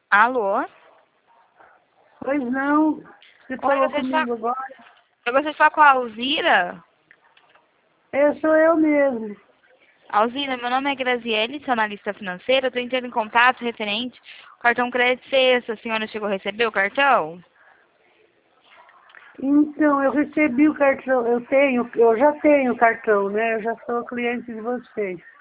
Alô? Pois não, você Oi, falou você comigo está... agora. Eu gostaria de falar com a Alzira. Sou eu mesmo. Alzira, meu nome é Graziele, sou analista financeira. Eu estou entrando em contato referente ao cartão crédito sexta. A senhora chegou a receber o cartão? Então, eu recebi o cartão, eu já tenho o cartão, né? Eu já sou cliente de vocês.